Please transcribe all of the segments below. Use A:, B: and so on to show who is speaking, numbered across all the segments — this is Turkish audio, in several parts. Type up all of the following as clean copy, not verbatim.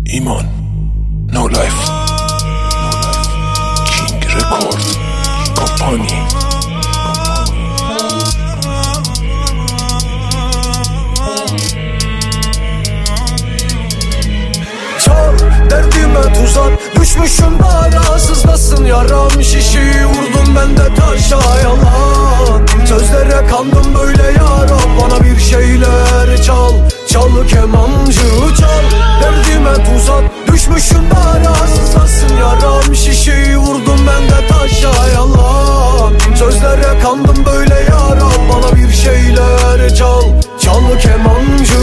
A: İman, No Life, King Record Company.
B: Çal derdime tuzak, düşmüşüm belasızdasın. Yaram şişi vurdum ben de taşa yalan. Sözlere kandım böyle yaram, bana bir şeyler çal. Çal kemancı çal, derdime tuzak, düşmüşüm belasızdasın. Yaram şişi vurdum ben de taşa yalan. Sözlere kandım böyle yaram, bana bir şeyler çal. Çal kemancı.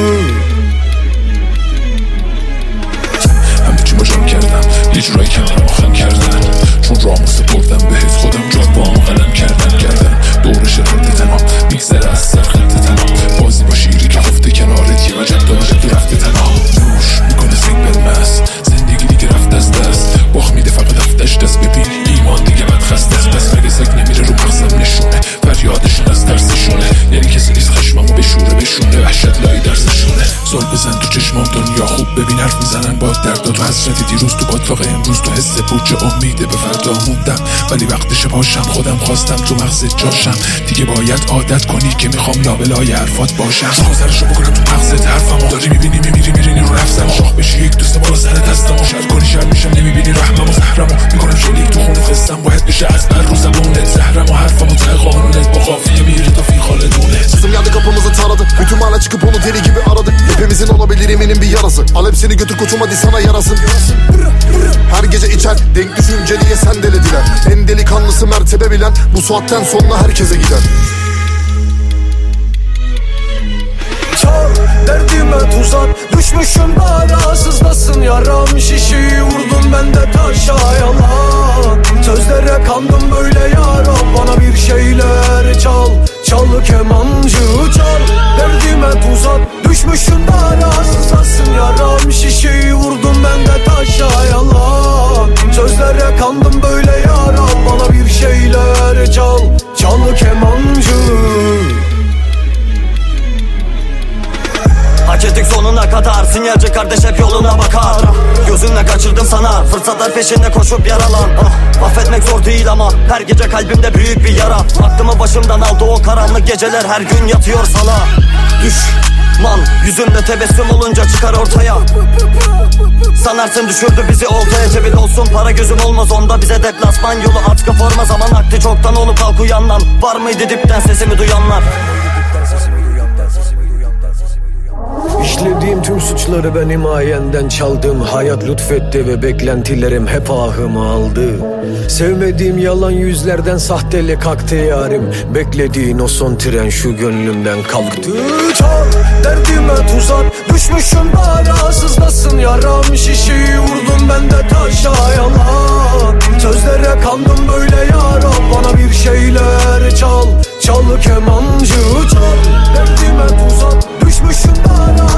A: جام کردم یه جورایی کمرم خم کردن، چون رامو سپردم بهت خودم جات با هم قلم کردن دورش رد تنام میگذره از سر خط تنام. بازی با شیری که خفته کنارت یه وجب داره تو رفته تنام. نوش میکنه سنگ بلمس، زندگی دیگه رفت از دست، باخ میده فقط هفتش دست. ببین ایمان دیگه بد خسته است، پس مگه سگ نمیره رو مغزم نشونه فریادشون از ترسشونه. یعنی کسی نیست خشممو بشونه وحشت لای درسشونه. زل بزن تو چشمام دنیا خوب ببین، حرف میزنن با درد و حسرت دیروز تو باطلاق امروز، تو حس پوچ امیده به فردا موندم، ولی وقتش باشم خودم خواستم تو مغز جاشم. دیگه باید عادت کنی که میخوام لابلای حرفات باشم. گذرشو بکنم تو مغزت حرفمو داری میبینی میمیری رو رفتم. شاخ بشی یک دوست بالا سر دستمو شر کنی شر میشم نمیبینی رحممو زهرمو میکنم شلیک تو خونه خستم. باید بشه از بر رو زبونت زهرمو حرفمو ته قانونت با قافیه میری تا فی خالدونه.
C: Kızım geldi kapımızı taradı, bütün mahalle çıkıp onu deli gibi aradı. Hepimizin olabilir eminim bir yarası, al hepsini götür koçum hadi sana yarasın. Her gece içer, denk düşünceliye sen delediler. En delikanlısı mertebe bilen, bu saatten sonra herkese gider.
B: Çal derdime tuzak, düşmüşüm belasızdasın. Yaram şişi vurdum ben de taşa yalan. Sözlere kandım böyle yaram, bana bir şeyler çal. Çal kemancı çal, derdime tuzak, düşmüşüm belasızdasın. Yaram şişi vurdum ben de taşa yalan. Sözlere kandım böyle yaram, bana bir şeyler çal. Çal kemancı.
D: Hak ettik sonuna kadar, sinyalci kardeş hep yoluna bakar. Gözünle kaçırdım sana, fırsatlar peşinde koşup yaralan. Affetmek zor değil ama her gece kalbimde büyük bir yara. Aklımı başımdan aldı o karanlık geceler, her gün yatıyor sala. Düşman yüzünde tebessüm olunca çıkar ortaya. Sanarsın düşürdü bizi oltaya, cebin olsun para gözüm olmaz onda. Bize deplasman yolu atkı forma, zaman akti çoktan olup kalk uyandan. Var mıydı dipten sesimi duyanlar?
B: İşlediğim tüm suçları ben himayenden çaldım. Hayat lütfetti ve beklentilerim hep ahımı aldı. Sevmediğim yalan yüzlerden sahtelik aktı yarim. Beklediğin o son tren şu gönlümden kalktı. Çal derdime tuzak, düşmüşüm belasızdasın. Yaram şişi vurdum ben de taşa yalan. Sözlere kandım böyle yaram, bana bir şeyler çal. Çal kemancı çal, derdime tuzak, düşmüşüm belasızdasın.